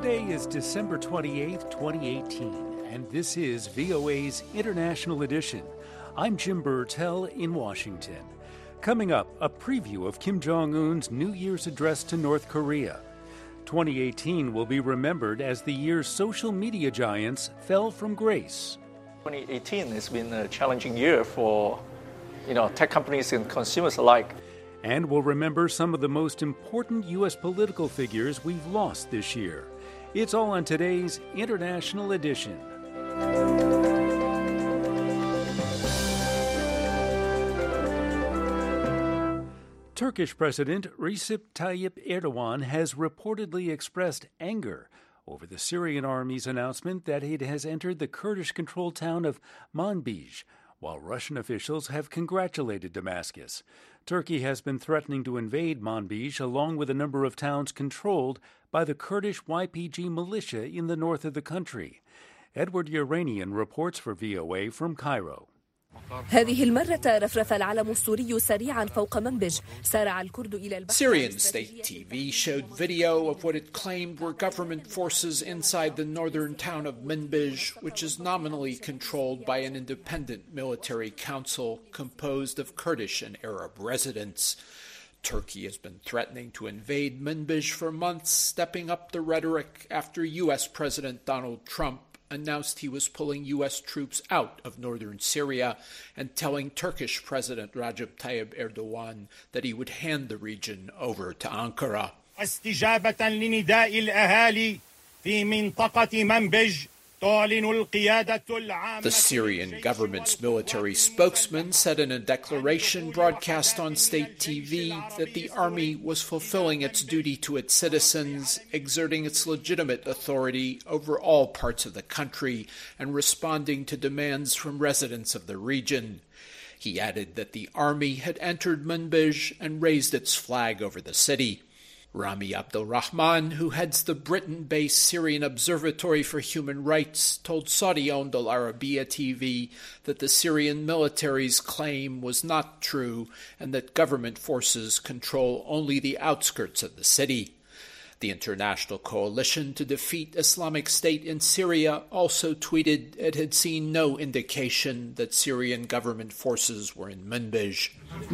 Today is December 28th, 2018, and this is VOA's International Edition. I'm Jim Burtell in Washington. Coming up, a preview of Kim Jong-un's New Year's address to North Korea. 2018 will be remembered as the year social media giants fell from grace. 2018 has been a challenging year for, tech companies and consumers alike. And we'll remember some of the most important U.S. political figures we've lost this year. It's all on today's International Edition. Turkish President Recep Tayyip Erdogan has reportedly expressed anger over the Syrian army's announcement that it has entered the Kurdish-controlled town of Manbij, while Russian officials have congratulated Damascus. Turkey has been threatening to invade Manbij along with a number of towns controlled by the Kurdish YPG militia in the north of the country. Edward Uranian reports for VOA from Cairo. هذه المرة رفرف العلم السوري سريعا فوق منبج سارع الكرد إلى البحر. Syrian state TV showed video of what it claimed were government forces inside the northern town of Manbij, which is nominally controlled by an independent military council composed of Kurdish and Arab residents. Turkey has been threatening to invade Manbij for months, stepping up the rhetoric after U.S. President Donald Trump announced he was pulling U.S. troops out of northern Syria and telling Turkish President Recep Tayyip Erdogan that he would hand the region over to Ankara. استجابة لنداء الأهالي في منطقة منبج The Syrian government's military spokesman said in a declaration broadcast on state TV that the army was fulfilling its duty to its citizens, exerting its legitimate authority over all parts of the country, and responding to demands from residents of the region. He added that the army had entered Manbij and raised its flag over the city. Rami Abdulrahman, who heads the Britain-based Syrian Observatory for Human Rights, told Saudi-owned Al Arabiya TV that the Syrian military's claim was not true and that government forces control only the outskirts of the city. The International Coalition to Defeat Islamic State in Syria also tweeted it had seen no indication that Syrian government forces were in Manbij.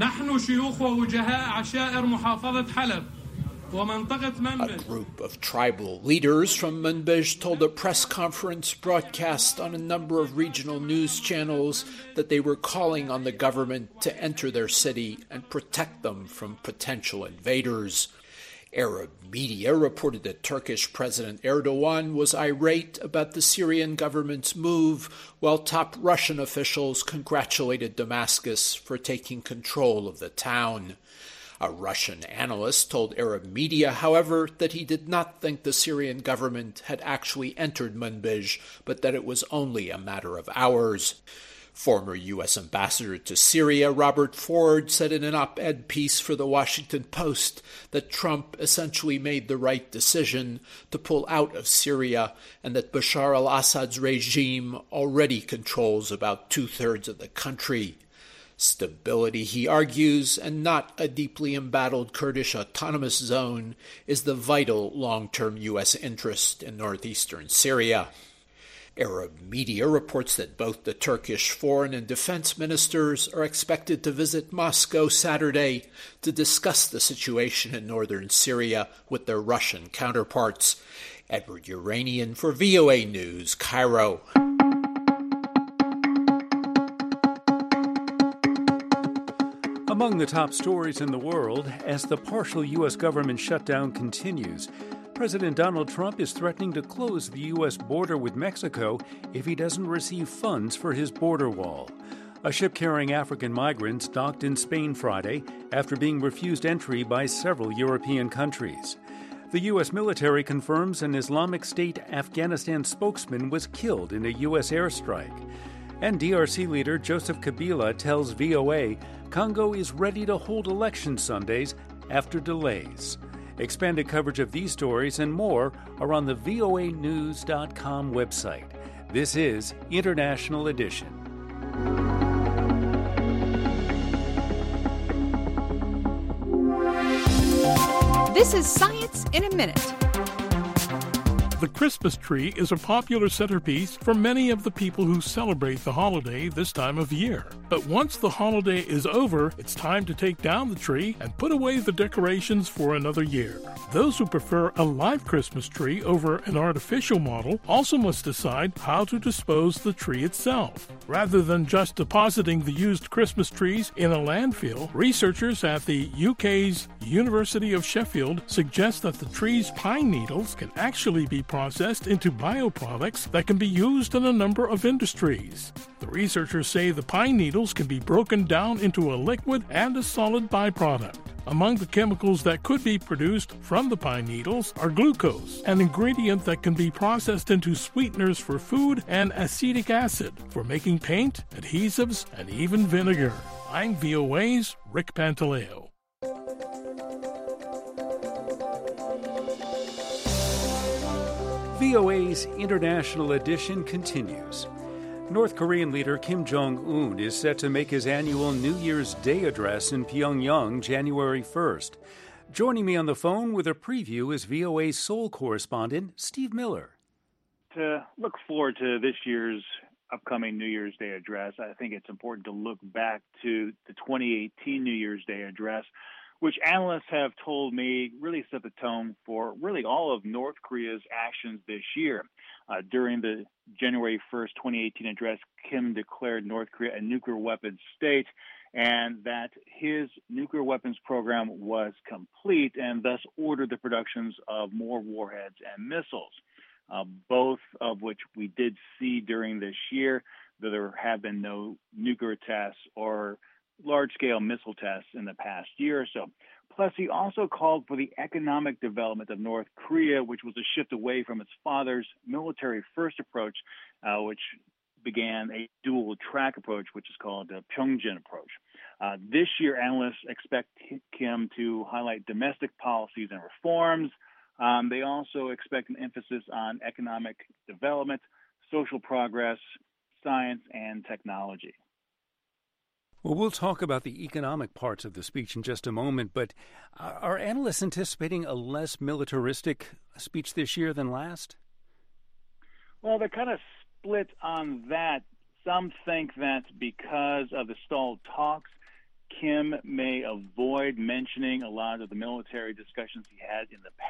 A group of tribal leaders from Manbij told a press conference broadcast on a number of regional news channels that they were calling on the government to enter their city and protect them from potential invaders. Arab media reported that Turkish President Erdogan was irate about the Syrian government's move, while top Russian officials congratulated Damascus for taking control of the town. A Russian analyst told Arab media, however, that he did not think the Syrian government had actually entered Manbij, but that it was only a matter of hours. Former U.S. Ambassador to Syria Robert Ford said in an op-ed piece for the Washington Post that Trump essentially made the right decision to pull out of Syria and that Bashar al-Assad's regime already controls about two-thirds of the country. Stability, he argues, and not a deeply embattled Kurdish autonomous zone, is the vital long-term U.S. interest in northeastern Syria. Arab media reports that both the Turkish foreign and defense ministers are expected to visit Moscow Saturday to discuss the situation in northern Syria with their Russian counterparts. Edward Uranian for VOA News, Cairo. Among the top stories in the world, as the partial U.S. government shutdown continues, President Donald Trump is threatening to close the U.S. border with Mexico if he doesn't receive funds for his border wall. A ship carrying African migrants docked in Spain Friday after being refused entry by several European countries. The U.S. military confirms an Islamic State Afghanistan spokesman was killed in a U.S. airstrike. And DRC leader Joseph Kabila tells VOA Congo is ready to hold election Sundays after delays. Expanded coverage of these stories and more are on the voanews.com website. This is International Edition. This is Science in a Minute. The Christmas tree is a popular centerpiece for many of the people who celebrate the holiday this time of year. But once the holiday is over, it's time to take down the tree and put away the decorations for another year. Those who prefer a live Christmas tree over an artificial model also must decide how to dispose the tree itself. Rather than just depositing the used Christmas trees in a landfill, researchers at the UK's University of Sheffield suggest that the tree's pine needles can actually be processed into bioproducts that can be used in a number of industries. The researchers say the pine needles can be broken down into a liquid and a solid byproduct. Among the chemicals that could be produced from the pine needles are glucose, an ingredient that can be processed into sweeteners for food, and acetic acid for making paint, adhesives, and even vinegar. I'm VOA's Rick Pantaleo. VOA's International Edition continues. North Korean leader Kim Jong-un is set to make his annual New Year's Day address in Pyongyang January 1st. Joining me on the phone with a preview is VOA's Seoul correspondent Steve Miller. To look forward to this year's upcoming New Year's Day address, I think it's important to look back to the 2018 New Year's Day address, which analysts have told me really set the tone for really all of North Korea's actions this year. During the January 1st, 2018 address, Kim declared North Korea a nuclear weapons state and that his nuclear weapons program was complete and thus ordered the productions of more warheads and missiles, both of which we did see during this year, though there have been no nuclear tests or large-scale missile tests in the past year or so. Plus, he also called for the economic development of North Korea, which was a shift away from its father's military-first approach, which began a dual-track approach, which is called the Pyongyang approach. This year, analysts expect Kim to highlight domestic policies and reforms. They also expect an emphasis on economic development, social progress, science, and technology. Well, we'll talk about the economic parts of the speech in just a moment, but are analysts anticipating a less militaristic speech this year than last? Well, they're kind of split on that. Some think that because of the stalled talks, Kim may avoid mentioning a lot of the military discussions he had in the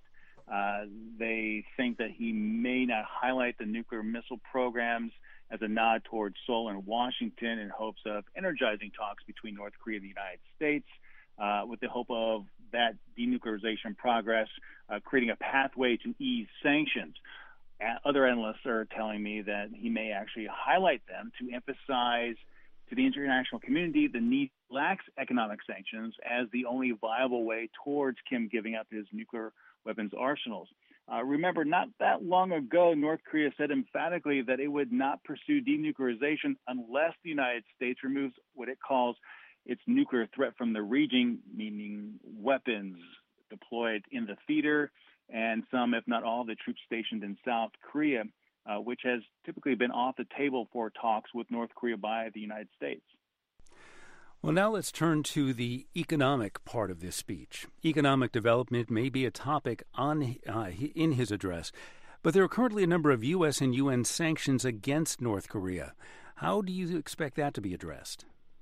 past. They think that he may not highlight the nuclear missile programs as a nod towards Seoul and Washington in hopes of energizing talks between North Korea and the United States, with the hope of that denuclearization progress creating a pathway to ease sanctions. Other analysts are telling me that he may actually highlight them to emphasize to the international community the need to relax economic sanctions as the only viable way towards Kim giving up his nuclear weapons arsenals. Remember, not that long ago, North Korea said emphatically that it would not pursue denuclearization unless the United States removes what it calls its nuclear threat from the region, meaning weapons deployed in the theater and some, if not all, the troops stationed in South Korea, which has typically been off the table for talks with North Korea by the United States. Well, now let's turn to the economic part of this speech. Economic development may be a topic in his address, but there are currently a number of U.S. and UN sanctions against North Korea. How do you expect that to be addressed?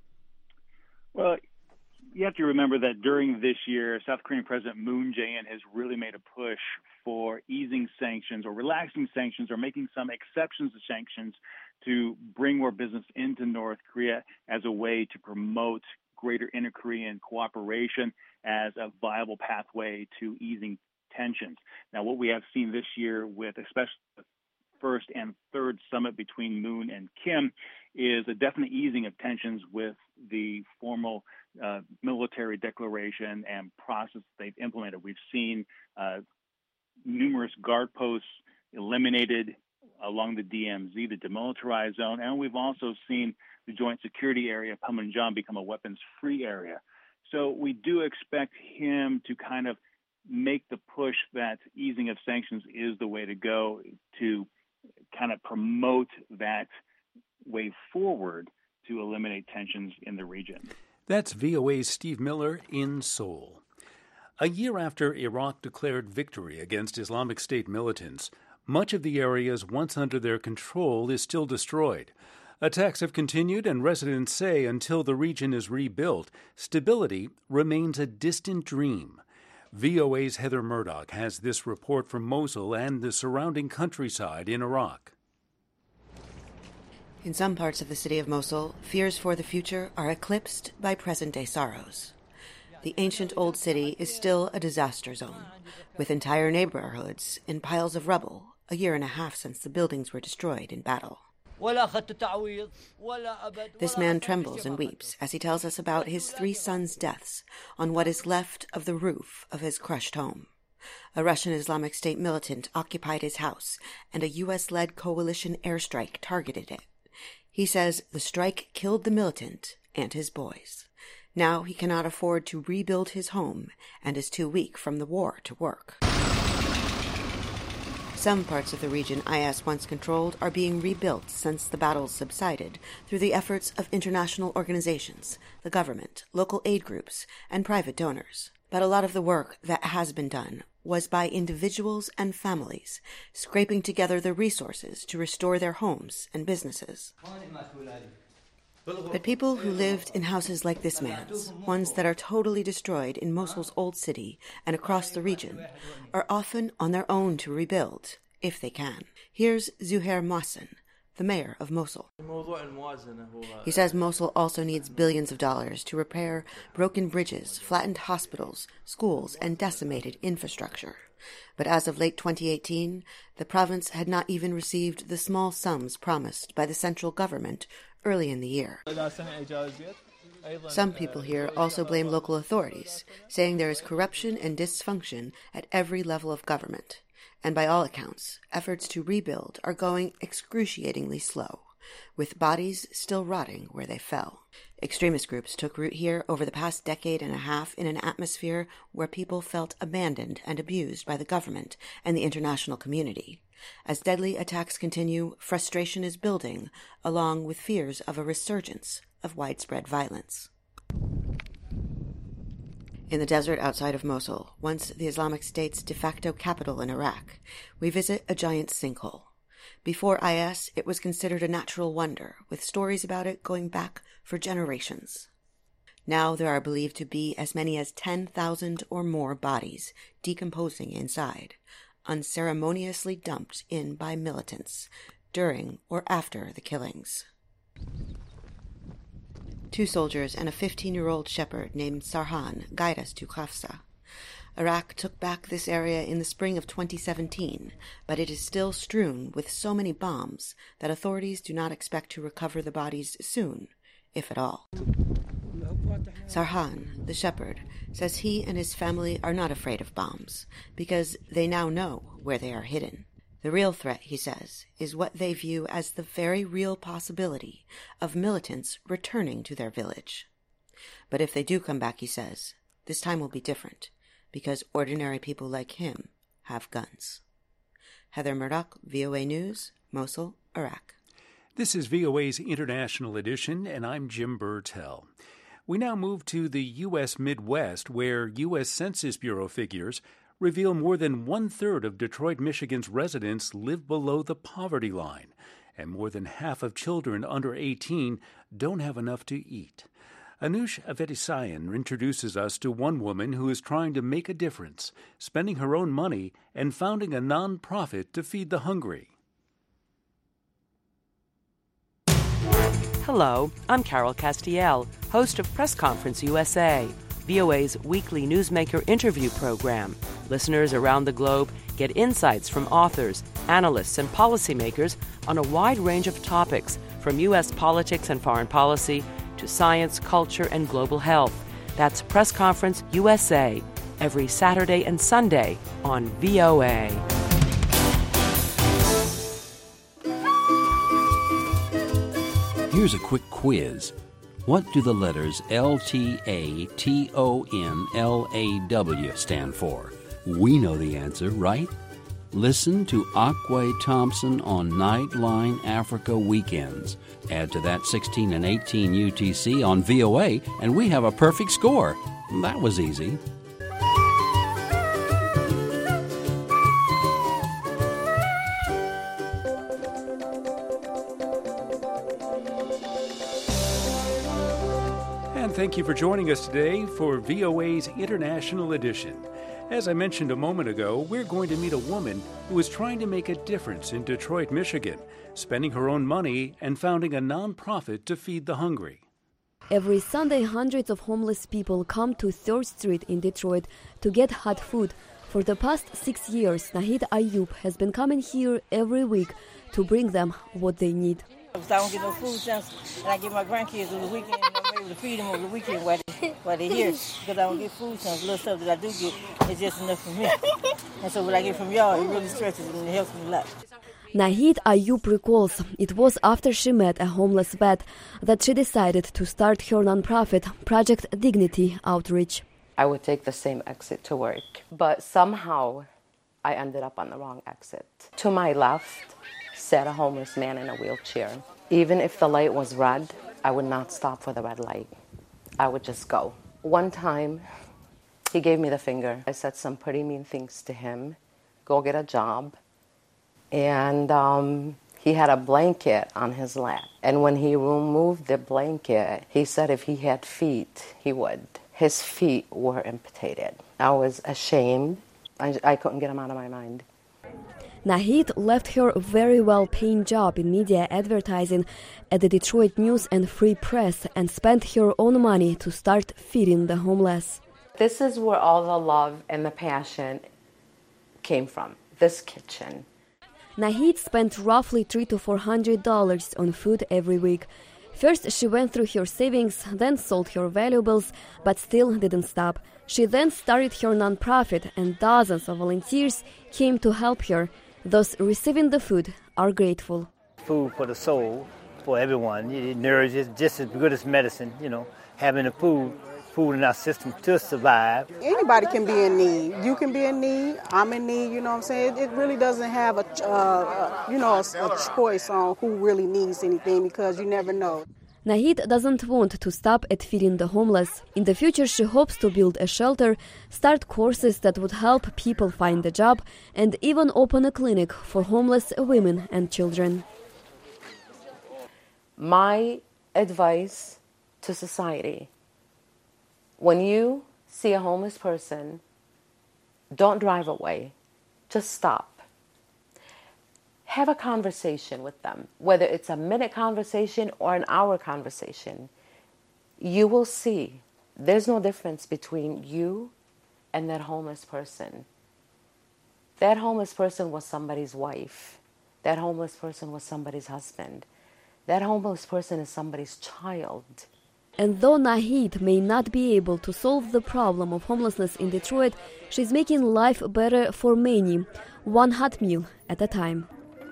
Well, you have to remember that during this year, South Korean President Moon Jae-in has really made a push for easing sanctions or relaxing sanctions or making some exceptions to sanctions to bring more business into North Korea as a way to promote greater inter-Korean cooperation as a viable pathway to easing tensions. Now, what we have seen this year with especially the first and third summit between Moon and Kim is a definite easing of tensions with the formal military declaration and process they've implemented. We've seen numerous guard posts eliminated along the DMZ, the demilitarized zone, and we've also seen the joint security area, Panmunjom, become a weapons-free area. So we do expect him to kind of make the push that easing of sanctions is the way to go to kind of promote that way forward to eliminate tensions in the region. That's VOA's Steve Miller in Seoul. A year after Iraq declared victory against Islamic State militants, much of the areas once under their control is still destroyed. Attacks have continued, and residents say until the region is rebuilt, stability remains a distant dream. VOA's Heather Murdoch has this report from Mosul and the surrounding countryside in Iraq. In some parts of the city of Mosul, fears for the future are eclipsed by present-day sorrows. The ancient old city is still a disaster zone, with entire neighborhoods in piles of rubble, a year and a half since the buildings were destroyed in battle. This man trembles and weeps as he tells us about his 3 sons' deaths on what is left of the roof of his crushed home. A Russian Islamic State militant occupied his house, and a U.S.-led coalition airstrike targeted it. He says the strike killed the militant and his boys. Now he cannot afford to rebuild his home and is too weak from the war to work. Some parts of the region IS once controlled are being rebuilt since the battles subsided through the efforts of international organizations, the government, local aid groups, and private donors. But a lot of the work that has been done was by individuals and families, scraping together the resources to restore their homes and businesses. But people who lived in houses like this man's, ones that are totally destroyed in Mosul's old city and across the region, are often on their own to rebuild, if they can. Here's Zuhair Mohsen, the mayor of Mosul. He says Mosul also needs billions of dollars to repair broken bridges, flattened hospitals, schools, and decimated infrastructure. But as of late 2018, the province had not even received the small sums promised by the central government early in the year. Some people here also blame local authorities, saying there is corruption and dysfunction at every level of government. And by all accounts, efforts to rebuild are going excruciatingly slow, with bodies still rotting where they fell. Extremist groups took root here over the past decade and a half in an atmosphere where people felt abandoned and abused by the government and the international community. As deadly attacks continue, frustration is building, along with fears of a resurgence of widespread violence. In the desert outside of Mosul, once the Islamic State's de facto capital in Iraq, we visit a giant sinkhole. Before IS, it was considered a natural wonder, with stories about it going back for generations. Now there are believed to be as many as 10,000 or more bodies decomposing inside, unceremoniously dumped in by militants during or after the killings. 2 soldiers and a 15-year-old shepherd named Sarhan guide us to Hafsa. Iraq took back this area in the spring of 2017, but it is still strewn with so many bombs that authorities do not expect to recover the bodies soon, if at all. Sarhan, the shepherd, says he and his family are not afraid of bombs, because they now know where they are hidden. The real threat, he says, is what they view as the very real possibility of militants returning to their village. But if they do come back, he says, this time will be different, because ordinary people like him have guns. Heather Murdoch, VOA News, Mosul, Iraq. This is VOA's International Edition, and I'm Jim Burtell. We now move to the U.S. Midwest, where U.S. Census Bureau figures reveal more than 1/3 of Detroit, Michigan's residents live below the poverty line, and more than half of children under 18 don't have enough to eat. Anush Avedisayan introduces us to one woman who is trying to make a difference, spending her own money and founding a non-profit to feed the hungry. Hello, I'm Carol Castiel, host of Press Conference USA, VOA's weekly newsmaker interview program. Listeners around the globe get insights from authors, analysts, and policymakers on a wide range of topics, from U.S. politics and foreign policy to science, culture, and global health. That's Press Conference USA, every Saturday and Sunday on VOA. Here's a quick quiz. What do the letters LTATONLAW stand for? We know the answer, right? Listen to Akwe Thompson on Nightline Africa Weekends. Add to that 16 and 18 UTC on VOA, and we have a perfect score. That was easy. thank you for joining us today for VOA's International Edition. As I mentioned a moment ago, we're going to meet a woman who is trying to make a difference in Detroit, Michigan, spending her own money and founding a nonprofit to feed the hungry. Every Sunday, hundreds of homeless people come to 3rd Street in Detroit to get hot food. For the past 6 years, Nahid Ayub has been coming here every week to bring them what they need. If I don't get no food stamps, and I get my grandkids over the weekend, and I'm able to feed them over the weekend while they're here. Because I don't get food stamps, little stuff that I do get is just enough for me. And so what I get from y'all, it really stretches and it helps me a lot. Nahid Ayub recalls it was after she met a homeless vet that she decided to start her nonprofit, Project Dignity Outreach. I would take the same exit to work, but somehow I ended up on the wrong exit. To my left sat a homeless man in a wheelchair. Even if the light was red, I would not stop for the red light. I would just go. One time, he gave me the finger. I said some pretty mean things to him. Go get a job. And he had a blanket on his lap. And when he removed the blanket, he said if he had feet, he would. His feet were amputated. I was ashamed. I couldn't get him out of my mind. Nahid left her very well-paying job in media advertising at the Detroit News and Free Press and spent her own money to start feeding the homeless. This is where all the love and the passion came from, this kitchen. Nahid spent roughly $300 to $400 on food every week. First, she went through her savings, then sold her valuables, but still didn't stop. She then started her nonprofit, and dozens of volunteers came to help her. Those receiving the food are grateful. Food for the soul, for everyone. It nourishes just as good as medicine, having the food in our system to survive. Anybody can be in need. You can be in need. I'm in need, you know what I'm saying? It really doesn't have a choice on who really needs anything because you never know. Nahid doesn't want to stop at feeding the homeless. In the future, she hopes to build a shelter, start courses that would help people find a job, and even open a clinic for homeless women and children. My advice to society: when you see a homeless person, don't drive away. Just stop. Have a conversation with them, whether it's a minute conversation or an hour conversation. You will see there's no difference between you and that homeless person. That homeless person was somebody's wife. That homeless person was somebody's husband. That homeless person is somebody's child. And though Nahid may not be able to solve the problem of homelessness in Detroit, she's making life better for many, one hot meal at a time.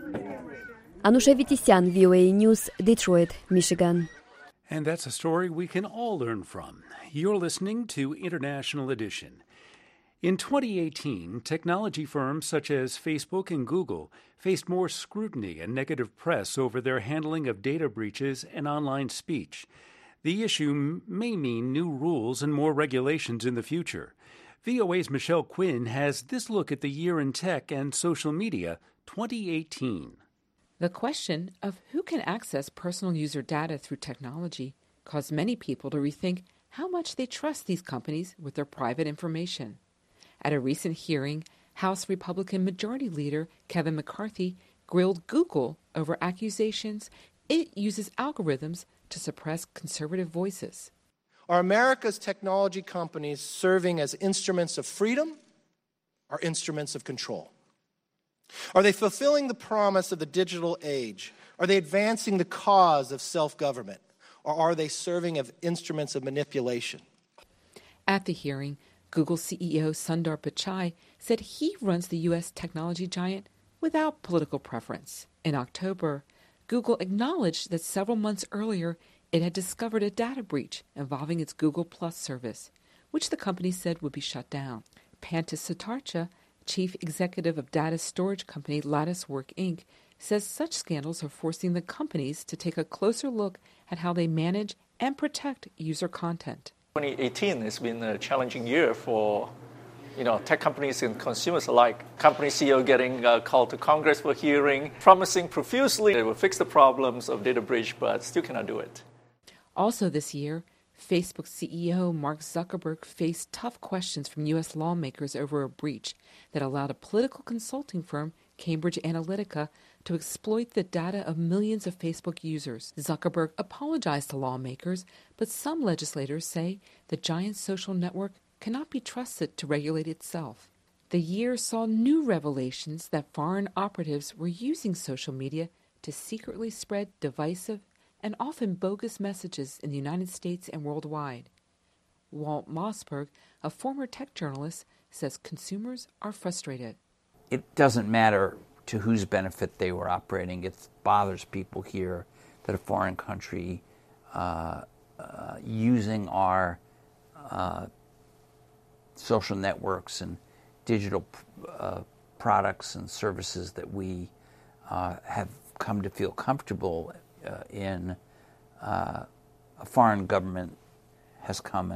Anusha Vitisyan, VOA News, Detroit, Michigan. And that's a story we can all learn from. You're listening to International Edition. In 2018, technology firms such as Facebook and Google faced more scrutiny and negative press over their handling of data breaches and online speech. The issue may mean new rules and more regulations in the future. VOA's Michelle Quinn has this look at the year in tech and social media 2018. The question of who can access personal user data through technology caused many people to rethink how much they trust these companies with their private information. At a recent hearing, House Republican Majority Leader Kevin McCarthy grilled Google over accusations it uses algorithms to suppress conservative voices. Are America's technology companies serving as instruments of freedom or instruments of control? Are they fulfilling the promise of the digital age? Are they advancing the cause of self-government? Or are they serving as instruments of manipulation? At the hearing, Google CEO Sundar Pichai said he runs the U.S. technology giant without political preference. In October, Google acknowledged that several months earlier it had discovered a data breach involving its Google Plus service, which the company said would be shut down. Pantas Satarcha, chief executive of data storage company Latticework Inc., says such scandals are forcing the companies to take a closer look at how they manage and protect user content. 2018 has been a challenging year for tech companies and consumers alike. Company CEO getting called to Congress for hearing, promising profusely they will fix the problems of data breach, but still cannot do it. Also this year, Facebook CEO Mark Zuckerberg faced tough questions from U.S. lawmakers over a breach that allowed a political consulting firm, Cambridge Analytica, to exploit the data of millions of Facebook users. Zuckerberg apologized to lawmakers, but some legislators say the giant social network cannot be trusted to regulate itself. The year saw new revelations that foreign operatives were using social media to secretly spread divisive and often bogus messages in the United States and worldwide. Walt Mossberg, a former tech journalist, says consumers are frustrated. It doesn't matter to whose benefit they were operating. It bothers people here that a foreign country using our social networks and digital products and services that we have come to feel comfortable in, a foreign government has come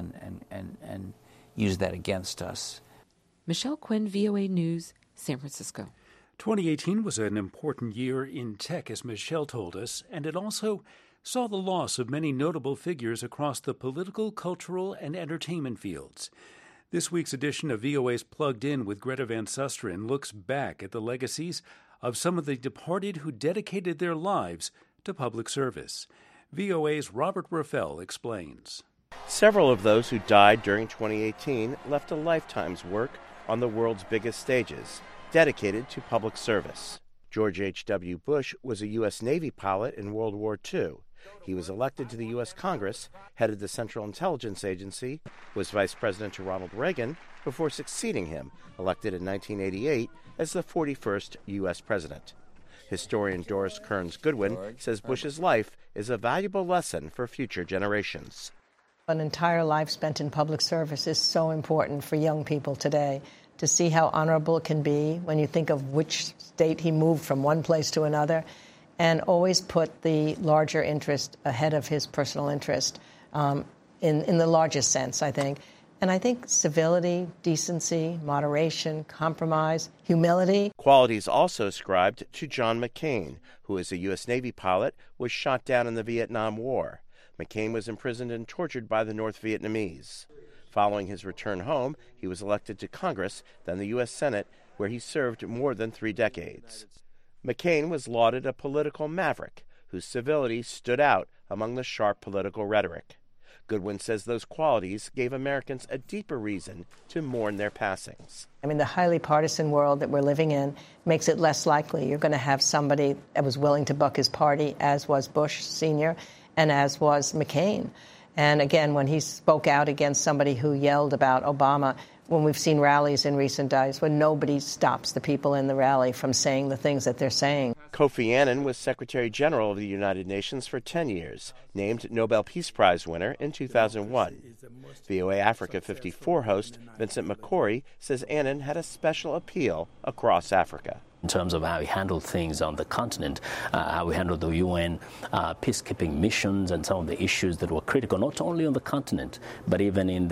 and used that against us. Michelle Quinn, VOA News, San Francisco. 2018 was an important year in tech, as Michelle told us, and it also saw the loss of many notable figures across the political, cultural, and entertainment fields. This week's edition of VOA's Plugged In with Greta Van Susteren looks back at the legacies of some of the departed who dedicated their lives to public service. VOA's Robert Raffel explains. Several of those who died during 2018 left a lifetime's work on the world's biggest stages, dedicated to public service. George H.W. Bush was a U.S. Navy pilot in World War II. He was elected to the U.S. Congress, headed the Central Intelligence Agency, was vice president to Ronald Reagan before succeeding him, elected in 1988 as the 41st U.S. president. Historian Doris Kearns Goodwin says Bush's life is a valuable lesson for future generations. An entire life spent in public service is so important for young people today, to see how honorable it can be when you think of which state he moved from one place to another, and always put the larger interest ahead of his personal interest, in the largest sense, I think. And I think civility, decency, moderation, compromise, humility. Qualities also ascribed to John McCain, who as a U.S. Navy pilot was shot down in the Vietnam War. McCain was imprisoned and tortured by the North Vietnamese. Following his return home, he was elected to Congress, then the U.S. Senate, where he served more than 3 decades. McCain was lauded a political maverick whose civility stood out among the sharp political rhetoric. Goodwin says those qualities gave Americans a deeper reason to mourn their passings. I mean, the highly partisan world that we're living in makes it less likely you're going to have somebody that was willing to buck his party, as was Bush Sr. and as was McCain. And again, when he spoke out against somebody who yelled about Obama, when we've seen rallies in recent days when nobody stops the people in the rally from saying the things that they're saying. Kofi Annan was Secretary General of the United Nations for 10 years, named Nobel Peace Prize winner in 2001. VOA Africa 54 host Vincent McCory says Annan had a special appeal across Africa. In terms of how he handled things on the continent, how he handled the UN peacekeeping missions and some of the issues that were critical, not only on the continent, but even in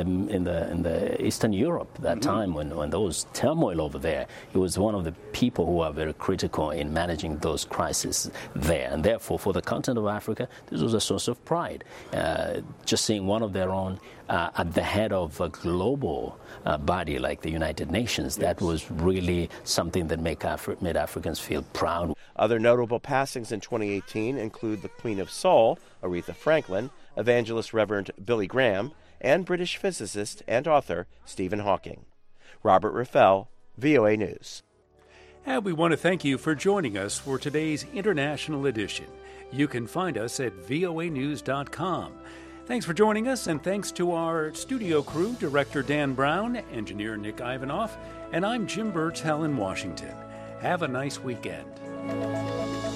the Eastern Europe that time when there was turmoil over there. He was one of the people who were very critical in managing those crises there. And therefore, for the continent of Africa, this was a source of pride. Just seeing one of their own at the head of a global body like the United Nations, that was really something that made Africans feel proud. Other notable passings in 2018 include the Queen of Soul, Aretha Franklin, evangelist Reverend Billy Graham, and British physicist and author Stephen Hawking. Robert Raffel, VOA News. And we want to thank you for joining us for today's International Edition. You can find us at voanews.com. Thanks for joining us, and thanks to our studio crew, Director Dan Brown, Engineer Nick Ivanoff, and I'm Jim Burtell in Washington. Have a nice weekend.